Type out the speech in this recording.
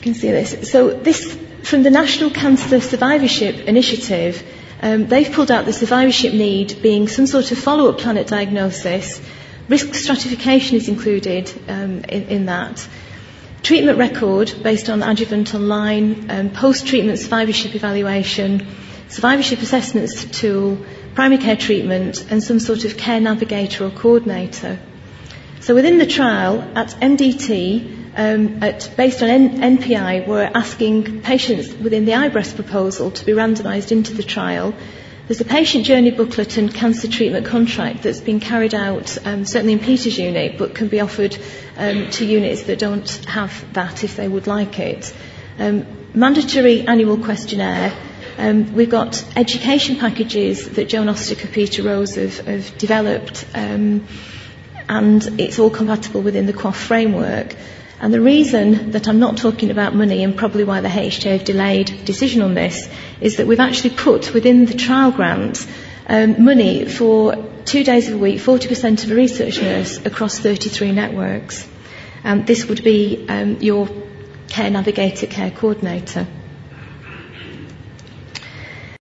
you can see this. So this, from the National Cancer Survivorship Initiative, they've pulled out the survivorship need being some sort of follow-up plan at diagnosis. Risk stratification is included in that. Treatment record based on adjuvant online, post-treatment survivorship evaluation, survivorship assessments tool, primary care treatment, and some sort of care navigator or coordinator. So within the trial, at MDT, based on NPI, we're asking patients within the iBreast proposal to be randomised into the trial. There's a patient journey booklet and cancer treatment contract that's been carried out, certainly in Peter's unit, but can be offered to units that don't have that if they would like it. Mandatory annual questionnaire. We've got education packages that Joan Ostick and Peter Rose have developed, and it's all compatible within the QOF framework. And the reason that I'm not talking about money, and probably why the HTA have delayed decision on this, is that we've actually put within the trial grant money for 2 days a week, 40% of a research nurse across 33 networks. This would be your care navigator, care coordinator.